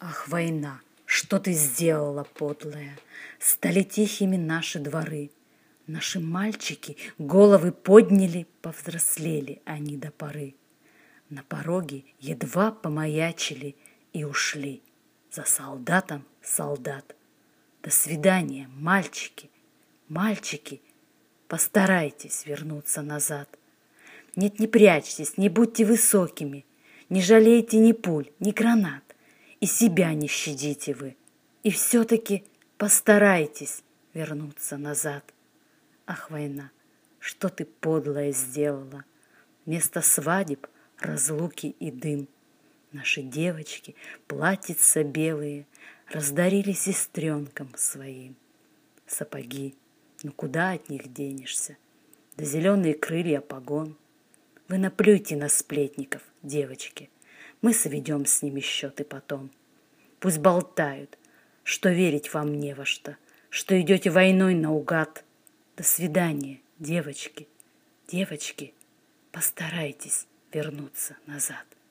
Ах, война, что ты сделала, подлая? Стали тихими наши дворы. Наши мальчики головы подняли, повзрослели они до поры. На пороге едва помаячили и ушли. За солдатом солдат. До свидания, мальчики, мальчики, постарайтесь вернуться назад. Нет, не прячьтесь, не будьте высокими, не жалейте ни пуль, ни гранат, и себя не щадите вы. И все-таки постарайтесь вернуться назад. Ах, война, что ты подлое сделала? Вместо свадеб разлуки и дым. Наши девочки, платьица белые, раздарили сестренкам своим. Сапоги, ну куда от них денешься? Да зеленые крылья погон. Вы наплюйте на сплетников, девочки. Мы сведем с ними счеты потом. Пусть болтают, что верить вам не во что идете войной наугад. До свидания, девочки, девочки, постарайтесь вернуться назад.